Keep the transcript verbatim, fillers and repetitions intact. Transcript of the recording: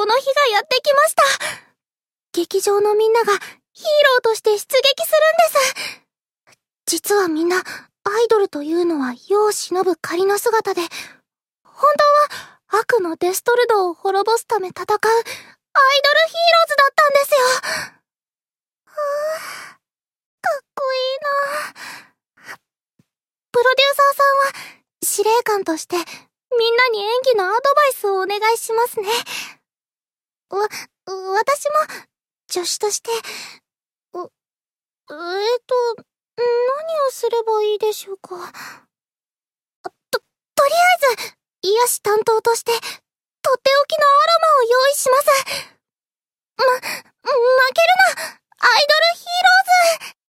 の日がやってきました。劇場のみんながヒーローとして出撃するんです。実はみんな、アイドルというのは世を忍ぶ仮の姿で、本当は悪のデストルドを滅ぼすため戦うアイドルヒーローズだったんですよ。はぁ、かっこいいな。プロデューサーさんは司令官としてみんなに演技のアドバイスをお願いしますね。わ、私も助手として、う、えっと、何をすればいいでしょうか。と、とりあえず、癒し担当として、とっておきのアロマを用意します。ま、負けるな、アイドルヒーローズ。